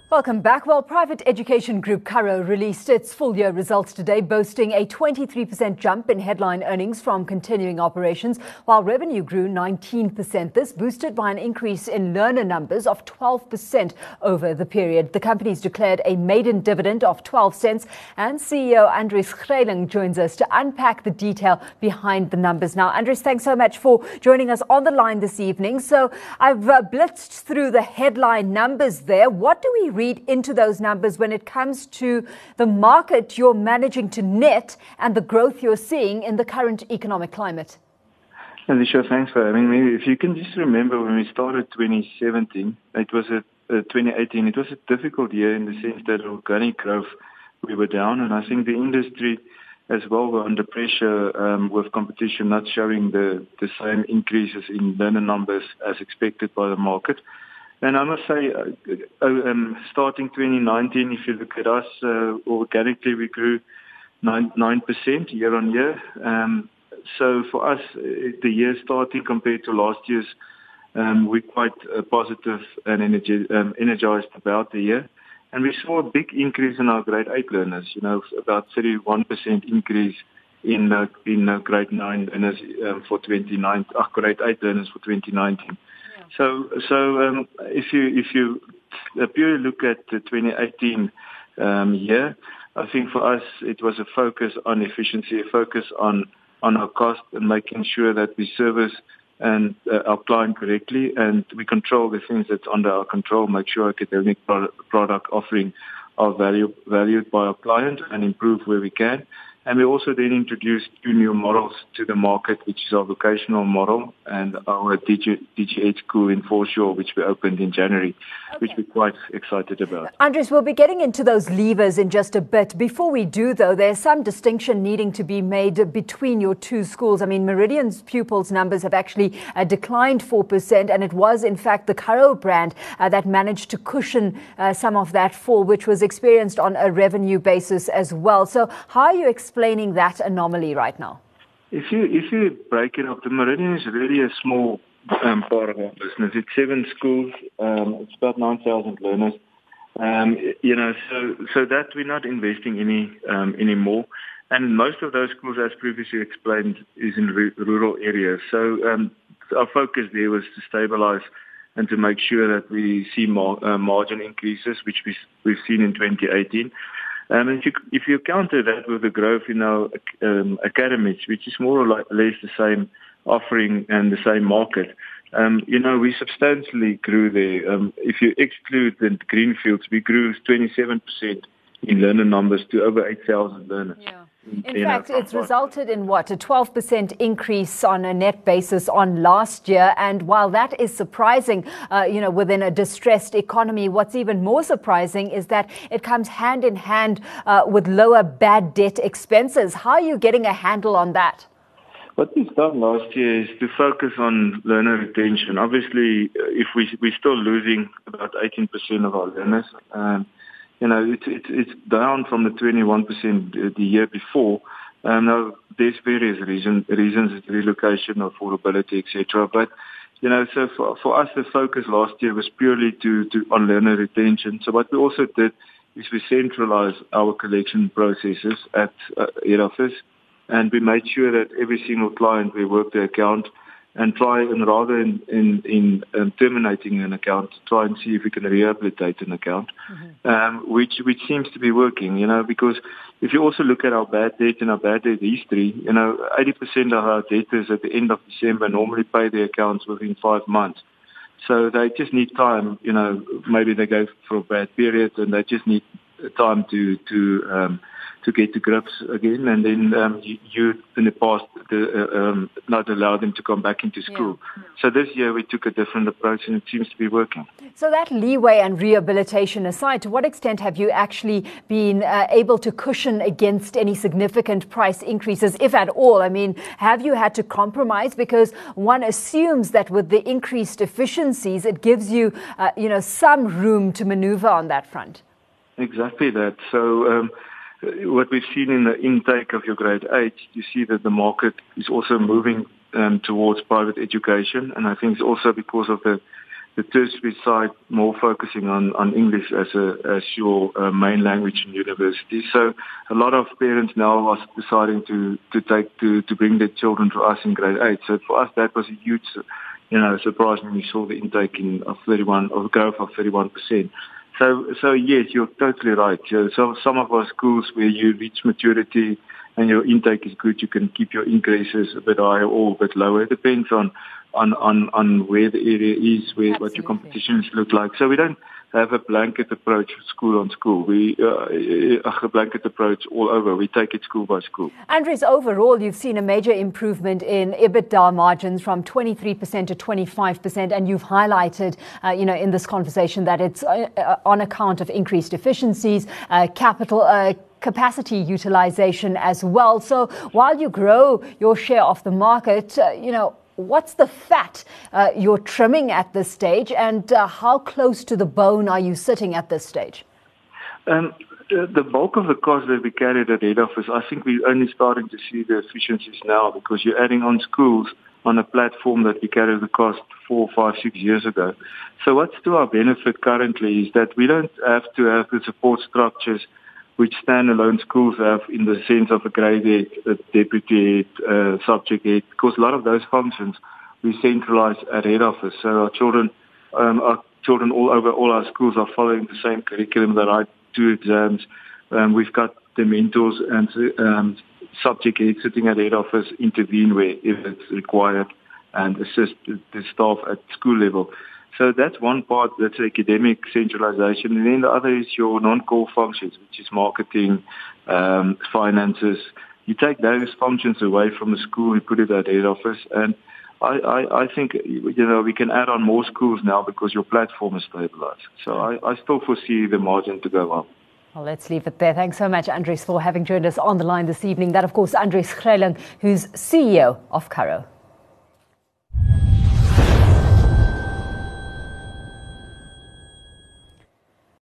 Welcome back. Well, private education group Curro released its full-year results today, boasting a 23% jump in headline earnings from continuing operations, while revenue grew 19%. This boosted by an increase in learner numbers of 12% over the period. The company's declared a maiden dividend of 12 cents, and CEO Andries Greiling joins us to unpack the detail behind the numbers. Now, Andries, thanks so much for joining us on the line this evening. So I've blitzed through the headline numbers there. What do we read into those numbers when it comes to the market you're managing to net and the growth you're seeing in the current economic climate? Alicia, thanks for having me. If you can just remember when we started 2017, 2018, it was a difficult year in the sense that organic growth, we were down, and I think the industry as well were under pressure with competition not showing the same increases in learner numbers as expected by the market. And I must say, starting 2019, if you look at us, organically we grew 9% year on year. So for us, the year starting compared to last year's, we're quite positive and energized about the year. And we saw a big increase in our grade 8 learners, about 31% increase in grade 9 learners for 2019, grade 8 learners for 2019. So if you purely look at the 2018 year, I think for us it was a focus on efficiency, a focus on our cost and making sure that we service and our client correctly, and we control the things that's under our control, make sure academic product offering are valued by our client and improve where we can. And we also then introduced 2 new models to the market, which is our vocational model and our DigiEd school in Foreshore, which we opened in January, which we're quite excited about. Andries, we'll be getting into those levers in just a bit. Before we do, though, there's some distinction needing to be made between your 2 schools. I mean, Meridian's pupils numbers have actually declined 4%, and it was, in fact, the Curro brand that managed to cushion some of that fall, which was experienced on a revenue basis as well. So how are you explaining that anomaly right now? If you break it up, the Meridian is really a small part of our business. It's 7 schools. It's about 9,000 learners. So that we're not investing anymore. And most of those schools, as previously explained, is in rural areas. So our focus there was to stabilize and to make sure that we see more margin increases, which we've seen in 2018. And if you counter that with the growth in our academies, which is more or less the same offering and the same market, we substantially grew there. If you exclude the greenfields, we grew 27% in learner numbers to over 8,000 learners. Yeah. In fact, it's resulted in a 12% increase on a net basis on last year. And while that is surprising, within a distressed economy, what's even more surprising is that it comes hand in hand with lower bad debt expenses. How are you getting a handle on that? What we've done last year is to focus on learner retention. Obviously, if we're still losing about 18% of our learners, it's down from the 21% the year before. Now, there's various reasons, relocation, affordability, etc. But, so for us, the focus last year was purely on learner retention. So what we also did is we centralized our collection processes at head office, and we made sure that every single client, we work the account and try and rather in terminating an account, try and see if we can rehabilitate an account, which seems to be working, because if you also look at our bad debt and our bad debt history, 80% of our debtors at the end of December normally pay their accounts within 5 months. So they just need time, maybe they go for a bad period and they just need time to get to grips again, and then you in the past not allow them to come back into school. Yeah. So this year we took a different approach and it seems to be working. So that leeway and rehabilitation aside, to what extent have you actually been able to cushion against any significant price increases, if at all? I mean, have you had to compromise? Because one assumes that with the increased efficiencies, it gives you, some room to maneuver on that front. Exactly that. So what we've seen in the intake of your grade 8, you see that the market is also moving towards private education, and I think it's also because of the the tertiary side more focusing on English as your main language in university. So a lot of parents now are deciding to bring their children to us in grade 8. So for us, that was a huge, surprise when we saw the intake of growth of 31%. So yes, you're totally right. So some of our schools where you reach maturity and your intake is good, you can keep your increases a bit higher or a bit lower. It depends on where the area is, what your competitions look like. So we don't have a blanket approach school on school. We a blanket approach all over. We take it school by school. Andries, overall, you've seen a major improvement in EBITDA margins from 23% to 25%, and you've highlighted, in this conversation that it's on account of increased efficiencies, capacity utilization as well. So while you grow your share of the market, what's the fat you're trimming at this stage, and how close to the bone are you sitting at this stage? The bulk of the cost that we carried at head office, I think we're only starting to see the efficiencies now, because you're adding on schools on a platform that we carried the cost 4, 5, 6 years ago. So what's to our benefit currently is that we don't have to have the support structures which standalone schools have, in the sense of a grade head, a deputy head, subject head, because a lot of those functions we centralize at head office. So our children all over all our schools are following the same curriculum. They write 2 exams. We've got the mentors and subject heads sitting at head office, intervene where if it's required, and assist the staff at school level. So that's one part, that's academic centralization. And then the other is your non-core functions, which is marketing, finances. You take those functions away from the school, you put it at head office. And I think, we can add on more schools now because your platform is stabilized. So I still foresee the margin to go up. Well, let's leave it there. Thanks so much, Andries, for having joined us on the line this evening. That, of course, Andries Greyling, who's CEO of Curro.